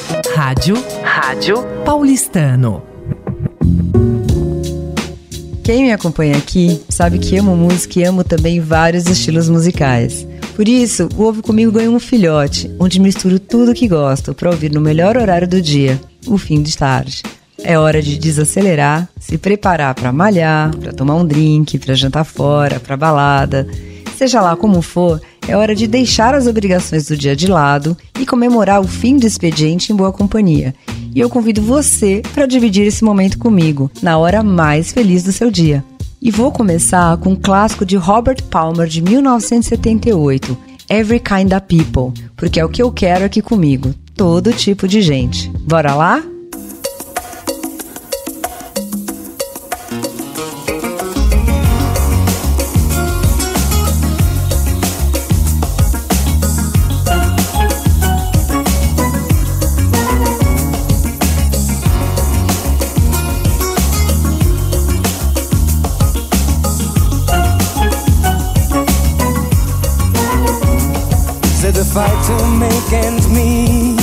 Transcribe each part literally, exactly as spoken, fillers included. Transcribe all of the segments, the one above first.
Rádio, Rádio Paulistano. Quem me acompanha aqui sabe que amo música e amo também vários estilos musicais. Por isso, o Ouve Comigo ganhou um filhote, onde misturo tudo que gosto para ouvir no melhor horário do dia, o fim de tarde. É hora de desacelerar, se preparar para malhar, para tomar um drink, para jantar fora, para balada. Seja lá como for, é hora de deixar as obrigações do dia de lado e comemorar o fim do expediente em boa companhia. E eu convido você para dividir esse momento comigo, na hora mais feliz do seu dia. E vou começar com um clássico de Robert Palmer de mil novecentos e setenta e oito, Every Kind of People, porque é o que eu quero aqui comigo, todo tipo de gente. Bora lá? Fight to make ends meet,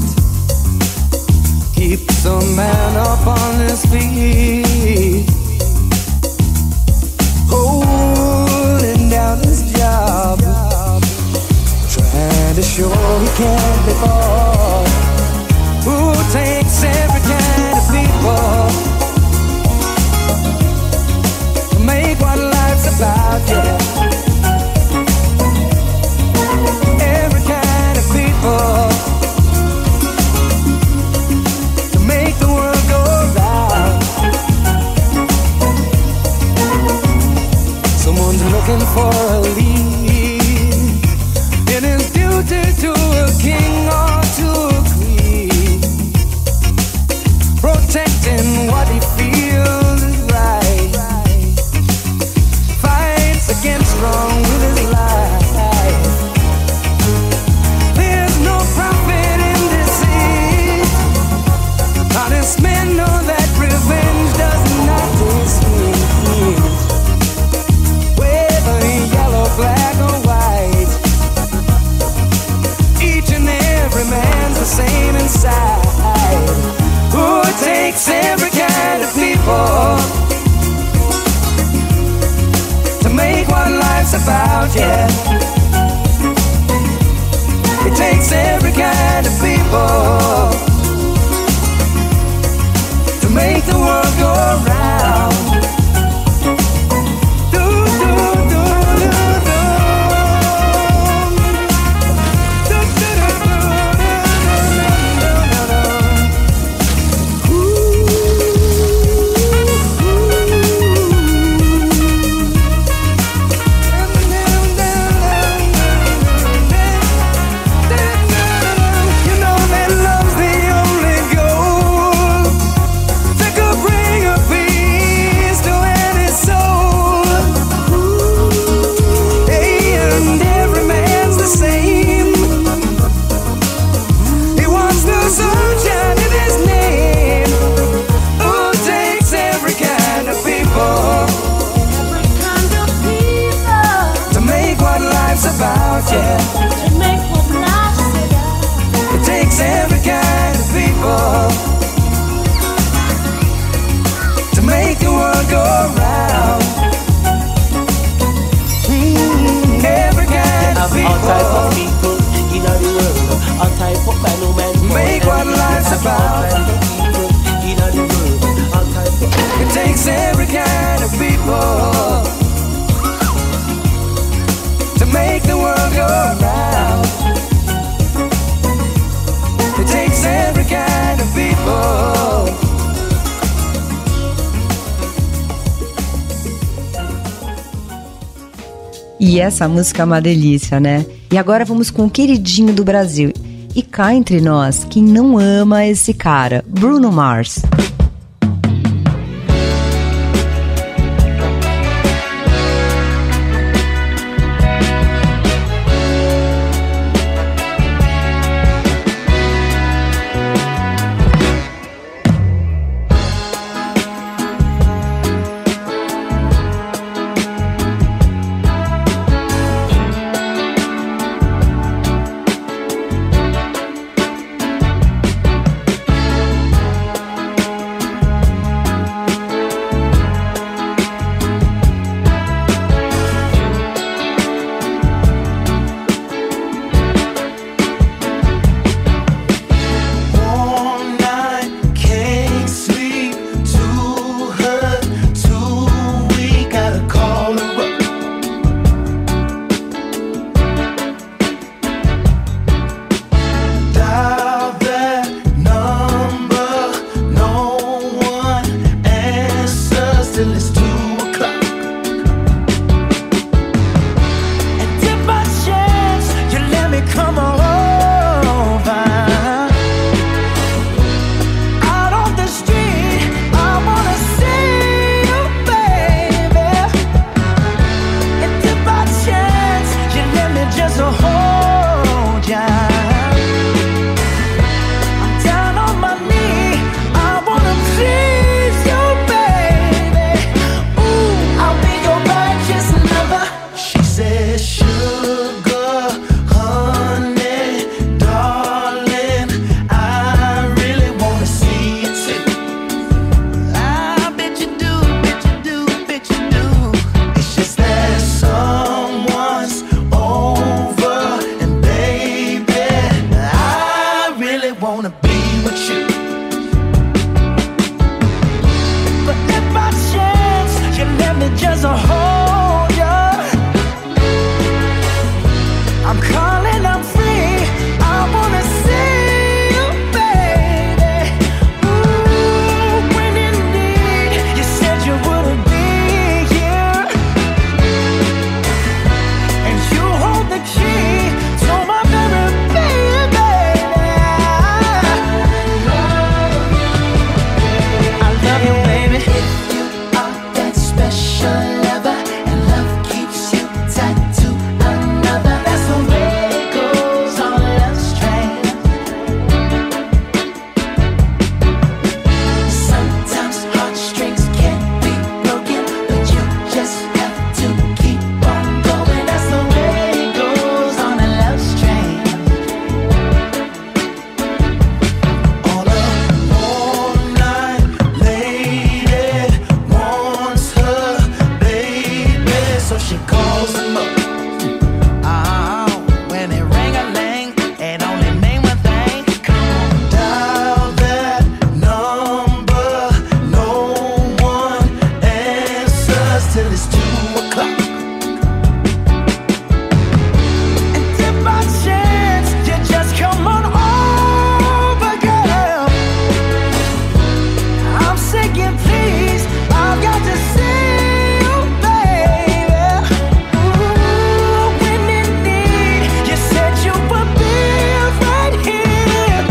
keeps a man up on his feet, holding down his job, trying to show he can't be bought. Who takes every kind of people to make what life's about, yeah. To make the world go round. Someone's looking for a lead, and his duty to a king or to a queen, protecting what he feels is right, fights against wrong with his life. Honest men know that revenge does not taste sweet, whether yellow, black or white. Each and every man's the same inside. Who takes every kind of people to make what life's about, yeah. It takes every kind of people to make the world go round. Do, do, do, do, do. Do, do, do, do, do, do, do, do. Ooh, you know that love's the only goal that could bring a peace to any soul. Hey, and every man's the same. He wants the sunshine in his name. Who takes every kind of people to make what life's about, yeah. It takes every kind of people to make the world go round. Mm, every kind of people, all type of people in the world, all type of man, man, make what life's about. In the world, all type of It takes every kind of people to make the world go round. It takes every kind of people. E essa música é uma delícia, né? E agora vamos com o queridinho do Brasil. E cá entre nós, quem não ama esse cara, Bruno Mars. wanna be with you. But if by chance you let me just hold you, I'm calling, I'm free, I wanna see you, baby. Ooh, when in need, you said you wouldn't be here, and you hold the key to my very being, baby. I love you, baby. If you are that special lover and love keeps you tied to another, that's the way it goes on love's train. Sometimes heartstrings can't be broken, but you just have to keep on going. That's the way it goes on a love's train. On a warm night, lady wants her baby, so she calls him up. Oh, when it ring-a-ling, it only mean one thing. Come on, dial that number. No one answers till it's two o'clock. And if by chance you just come on over, girl, I'm saying please, I've got to see you, baby. Ooh, when in need, you said you would be right here.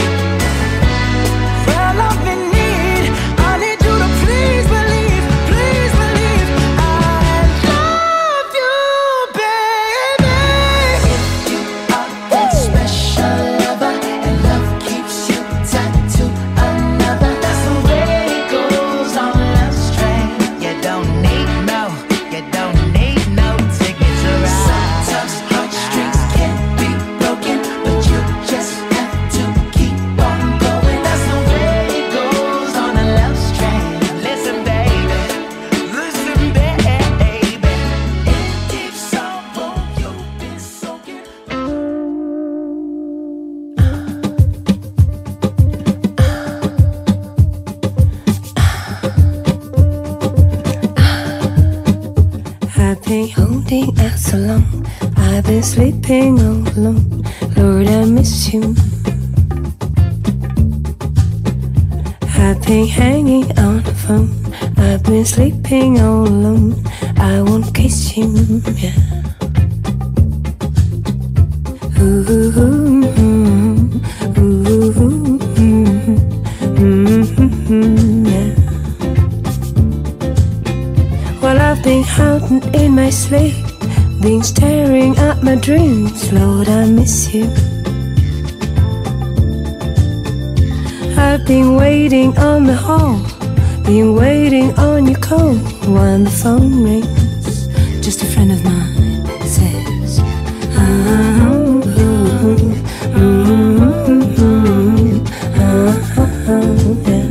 Well, I'm in need, I need you to please believe, please believe I love you, baby. If you are that special lover and love keeps you tied to another, that's the way it goes on love's train. You don't need no, you don't need no ticket to ride. Sometimes heartstrings can't be broken, but you just have to keep on going. That's the way it goes on a love's train. Listen, baby, listen, baby. In deep sorrow you've been soaking. I've been holding out so long, I've been sleeping all alone. Lord, I miss you. I've been hanging on the phone, I've been sleeping all alone. I won't kiss you, yeah. Ooh, ooh, ooh, ooh, ooh, yeah. Well, I've been hiding in my sleep, been staring at my dreams. Lord, I miss you. I've been waiting on the hall, been waiting on your call. When the phone rings, just a friend of mine says, oh, ooh, ooh, ooh, oh, yeah.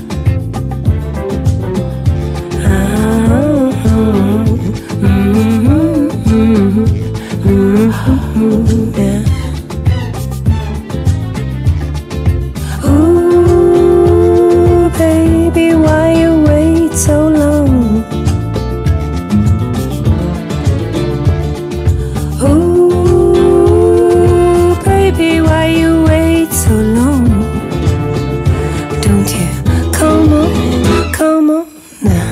Ooh, baby, why you wait so long? Ooh, baby, why you wait so long? Don't you come on, come on now.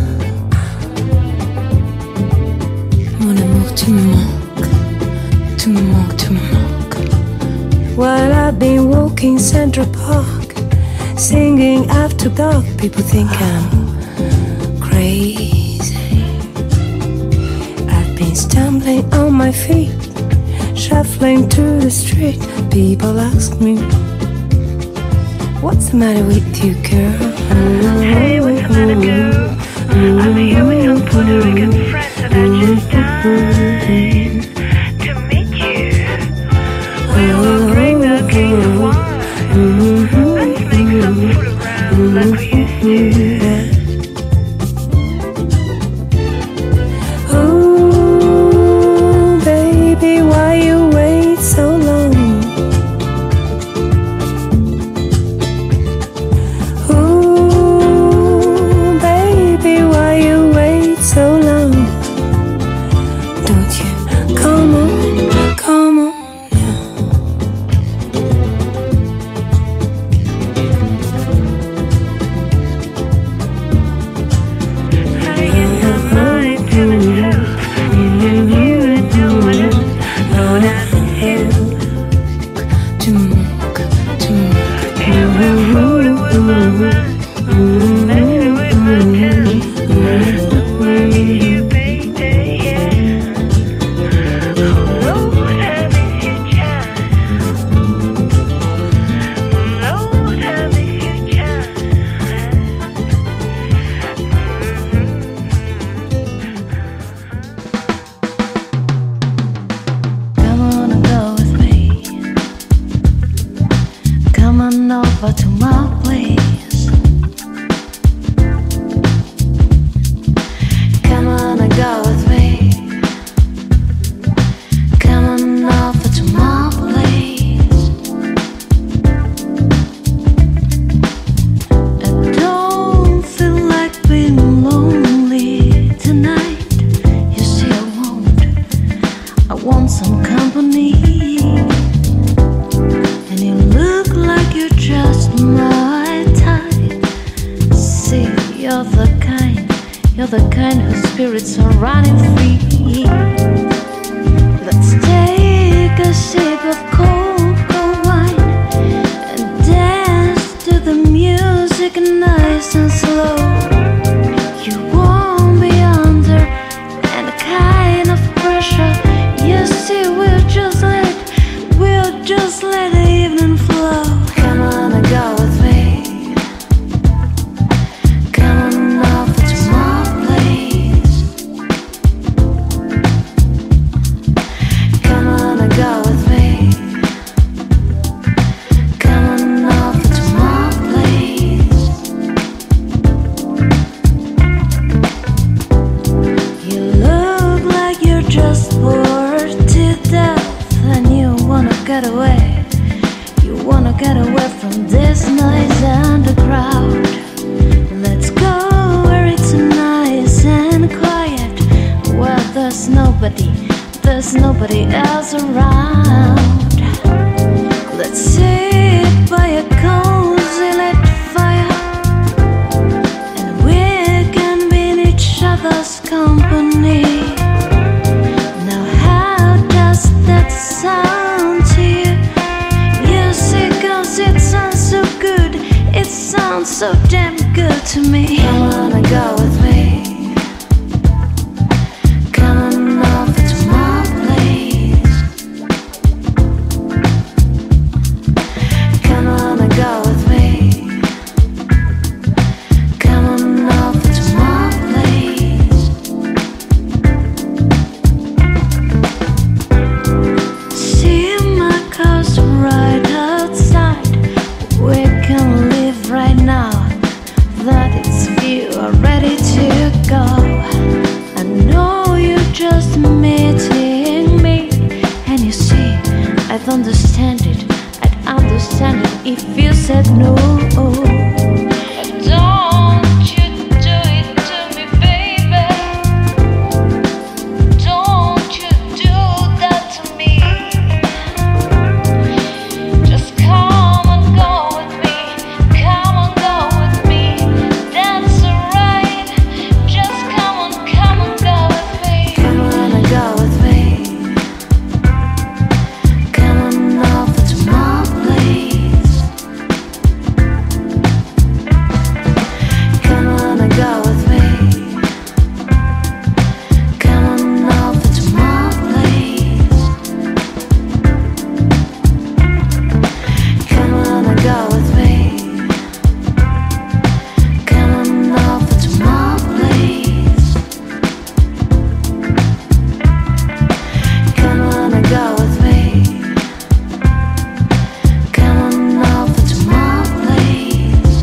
Mon amour, tu me manques, tu me manques, tu me manques. While I've been walking Central Park, singing after dark, people think I'm crazy. I've been stumbling on my feet, shuffling through the street. People ask me, what's the matter with you, girl? Hey, what's the matter, girl? I'm here with some Puerto Rican friends and I just dying to meet you. We will bring the king of wine. Let's make some food around like we used to. Ooh, baby, why you wait so long? over to my place. Come on and go with me. Come on over to my place. I don't feel like being lonely tonight. You see, I won't. I want some company. And you look like you're just my type. See, you're the kind, you're the kind whose spirits are running free. Let's take a sip of cold, cold wine and dance to the music nice and slow. You won't be under any kind of pressure. You see, we'll just let, we'll just let the evening flow. Come on and go with me. Come on over to my place. Come on and go with me. Come on over to my place. You look like you're just bored to death and you wanna get away. You wanna get away from this noise and the crowd. Let's go where it's nice and quiet, where there's nobody, there's nobody else around. Let's sit by a cozy lit fire, and we can be in each other's company. Now how does that sound to you? You see, 'cause it sounds so good, it sounds so damn good to me. Come on and go with me. Come on over to my place. Come on and go with me. Come on over to my place. See my car's right outside. We can leave right now that its view are ready to go. I know you're just meeting me, and you see, I'd understand it, I'd understand it if you said no. Don't you do it to me, baby. Don't you do that to me. Just come and go with me. Come and go with me. That's alright. Just come on, come and go with me. Come on and go with me. Come on over to my place. Come on and go with me. Come on over to my place. Come on and go with me. Come on over to my place. Come on and go with me. Come on over to my place.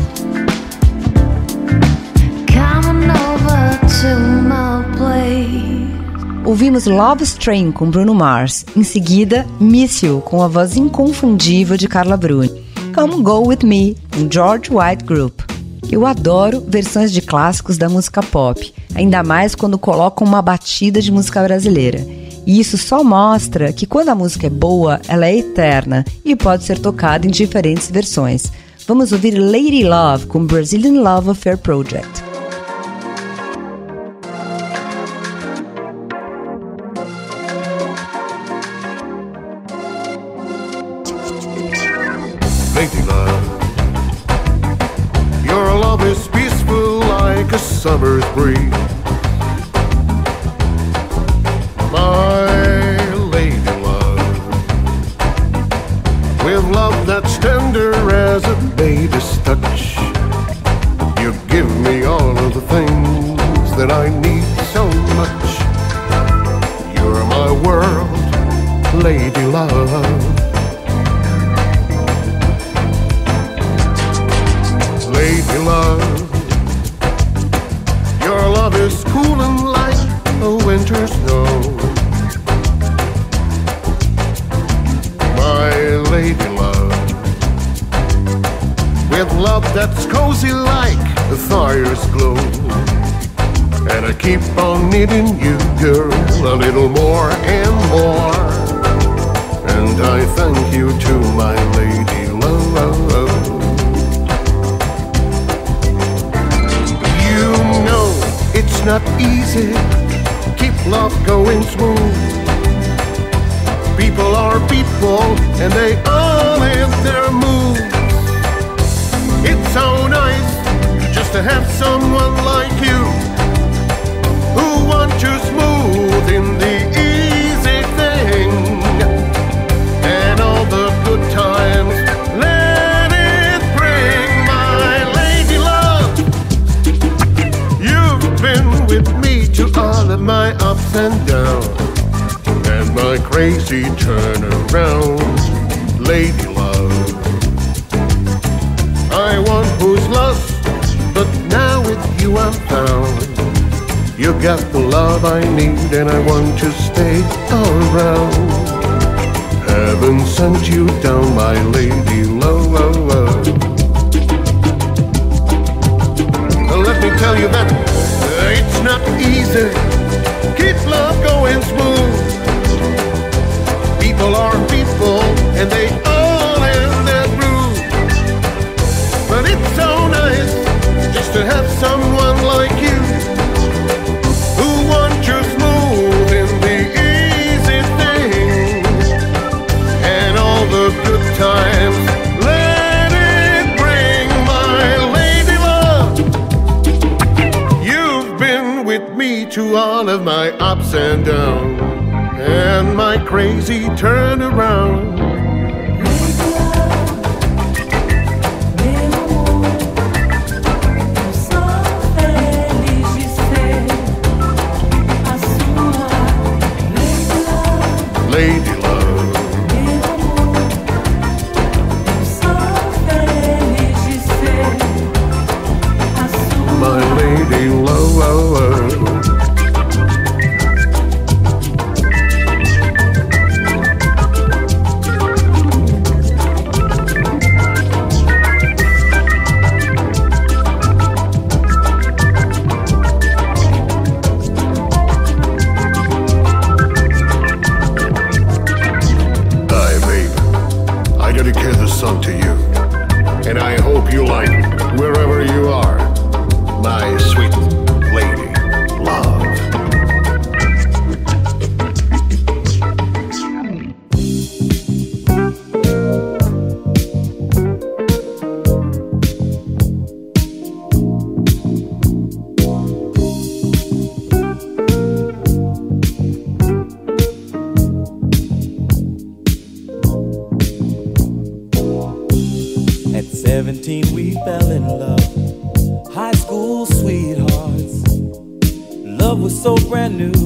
Come on over to my place. Ouvimos Love Train com Bruno Mars, em seguida Miss You com a voz inconfundível de Carla Bruni. Come Go With Me, com George White Group. Eu adoro versões de clássicos da música pop, ainda mais quando colocam uma batida de música brasileira. E isso só mostra que quando a música é boa, ela é eterna e pode ser tocada em diferentes versões. Vamos ouvir Lady Love com Brazilian Love Affair Project. Lady love, your love is peaceful like a summer's breeze. My lady love, with love that's tender as a baby's touch, you give me all of the things that I need so much. You're my world, lady love. with love that's cozy like the fire's glow. And I keep on needing you, girl, a little more and more. And I thank you to my lady love. You know it's not easy, keep love going smooth. People are people, and they all have their moves. It's so nice just to have someone like you, who wants you smooth in the easy thing. And all the good times, let it bring, my lady love. You've been with me to all of my ups and downs, and my crazy turnaround, lady love. I want who's lost, but now with you I'm found. You got the love I need, and I want to stay around. Heaven sent you down, my lady love. Let me tell you that it's not easy, keep love going smooth. People are people, and they all have their groove. But it's so nice just to have someone like you, who wants you smooth in the easy thing. And all the good times, let it bring, my lady love. You've been with me to all of my ups and downs, and my crazy turnaround. Lady love, my lady love. To you, and I hope you like it wherever you are, my sweet lady love. seventeen we fell in love, high school sweethearts. Love was so brand new.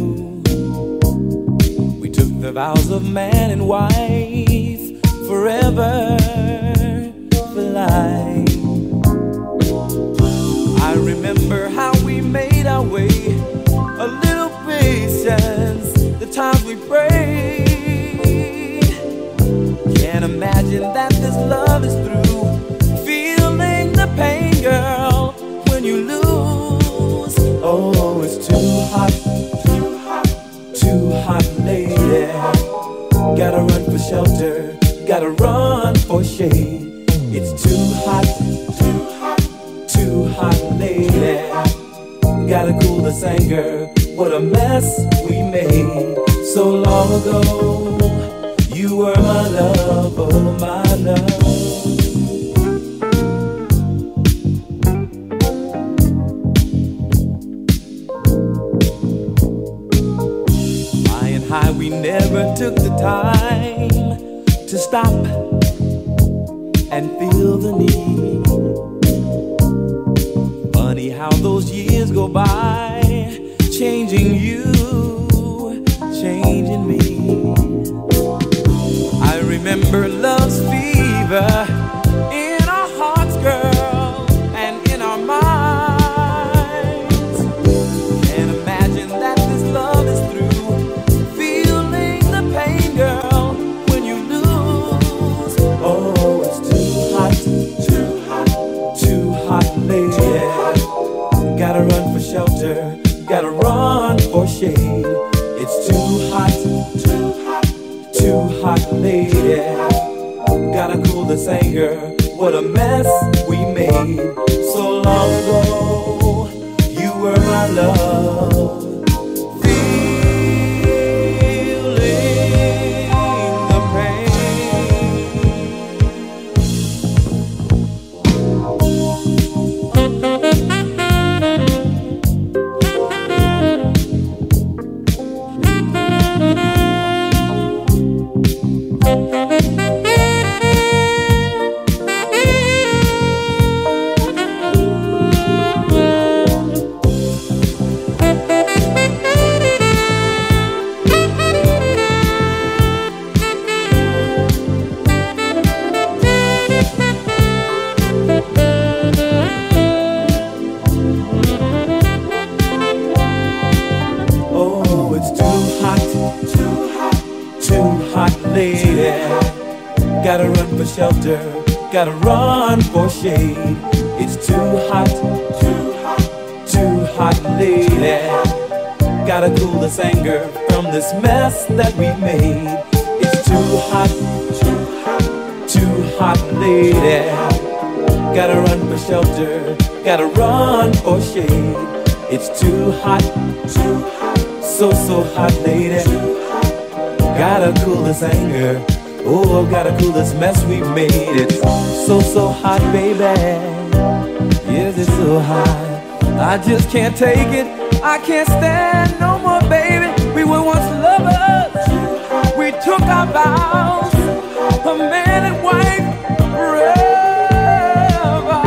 We took the vows of man and wife, forever, for life. I remember how we made our way, a little patience, the times we prayed. Can't imagine that this love is through. Pain, girl, when you lose. Oh, it's too hot, too hot, too hot, lady. Gotta run for shelter, gotta run for shade. It's too hot, too hot, too hot, lady. Gotta cool this anger, what a mess we made so long ago. You were my love, oh my love. We never took the time to stop and feel the need. Funny how those years go by, changing you, changing me. I remember love's fever in our hearts, girl, and in our minds. Can't imagine that this love is through. Girl, when you lose, oh, it's too hot, too hot, mess we made so long ago. You were my love. Gotta run for shelter, gotta run for shade. It's too hot, too hot, too hot, lady. Gotta cool this anger from this mess that we've made. It's too hot, too hot, too hot, lady. Gotta run for shelter, gotta run for shade. It's too hot, too hot, so, so hot, lady. Gotta cool this anger. Oh, I've gotta cool this mess we made. It's so, so hot, baby. Yes, it's so hot. I just can't take it. I can't stand no more, baby. We were once lovers. We took our vows, a man and wife forever.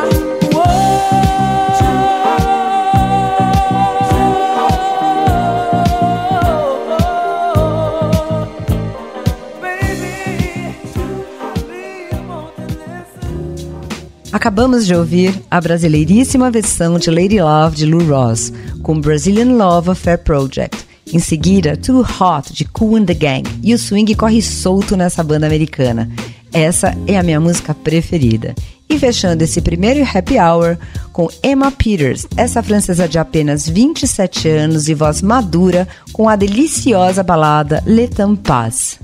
Acabamos de ouvir a brasileiríssima versão de Lady Love de Lou Rawls, com Brazilian Love Affair Project. Em seguida, Too Hot de Kool and the Gang, e o swing corre solto nessa banda americana. Essa é a minha música preferida. E fechando esse primeiro Happy Hour com Emma Peters, essa francesa de apenas vinte e sete anos e voz madura, com a deliciosa balada Le Temps Passe.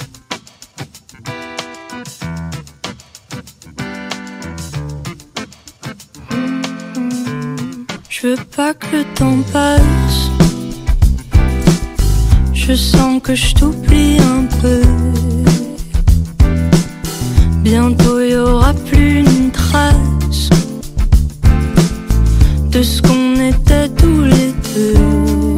Je veux pas que le temps passe. Je sens que je t'oublie un peu. Bientôt y aura plus une trace de ce qu'on était tous les deux.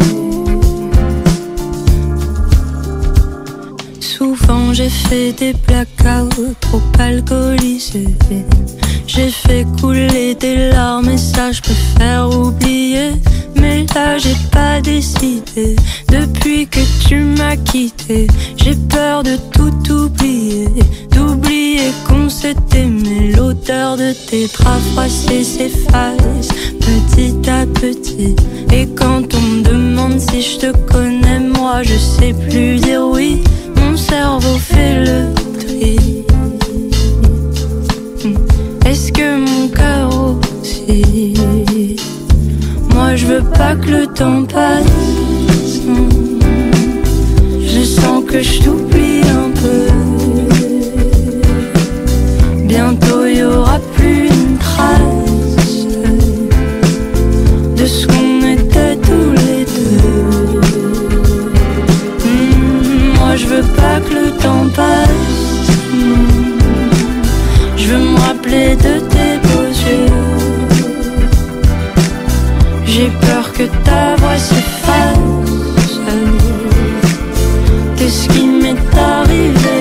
Souvent j'ai fait des blackouts trop alcoolisés. J'ai fait couler des larmes et ça je préfère oublier. Mais là j'ai pas décidé. Depuis que tu m'as quitté, j'ai peur de tout oublier. D'oublier qu'on s'est aimé. L'odeur de tes draps froissés s'efface petit à petit. Et quand on me demande si je te connais, moi je sais plus dire oui. Mon cerveau fait le tri. Est-ce que mon cœur aussi? Moi je veux pas que le temps passe. Je sens que je t'oublie un peu. Bientôt y aura plus une trace de ce qu'on était tous les deux. Mmh, moi je veux pas que le temps passe. Mmh, je veux me rappeler de tes beaux yeux. J'ai peur que ta voix s'efface. De ce qui m'est arrivé.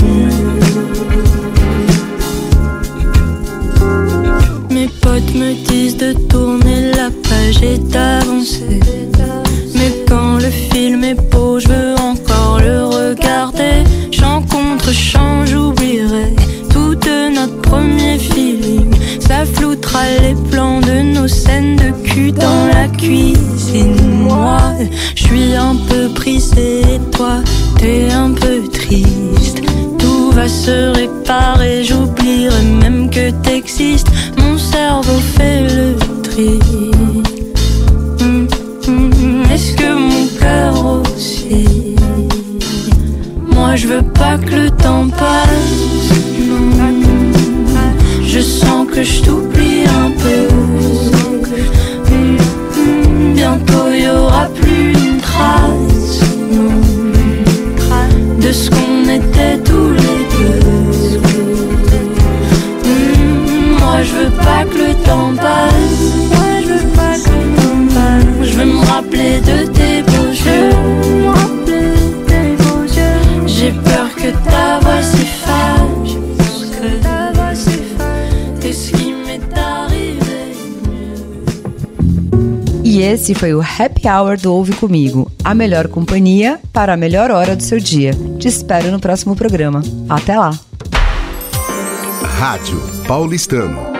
Mes potes me disent de tourner la page et d'avancer. Mais quand le film est beau, je veux encore le regarder. Chant contre chant, j'oublierai tout de notre premier feeling. Ça floutera les plans de nos scènes de cul dans la cuisine. Moi, je suis un peu brisée et toi, t'es un peu triste. Tout va se réparer, j'oublierai même que t'existes. Mon cerveau fait le tri. Mmh, mmh, est-ce que mon cœur aussi? Moi je veux pas que le temps passe. Non. que je t'oublie un peu. Hum, hum, bientôt y aura plus une trace, non, de ce qu'on était tous les deux. Hum, moi je veux pas que le temps passe. Moi je veux pas que le temps passe. Je veux me rappeler de tes beaux yeux. J'ai peur que ta voix s'efface, que ta voix s'efface, et ce qui m'est arrivé mieux. E esse foi o Happy Hour do Ouve Comigo, a melhor companhia para a melhor hora do seu dia. Te espero no próximo programa. Até lá! Rádio Paulistano.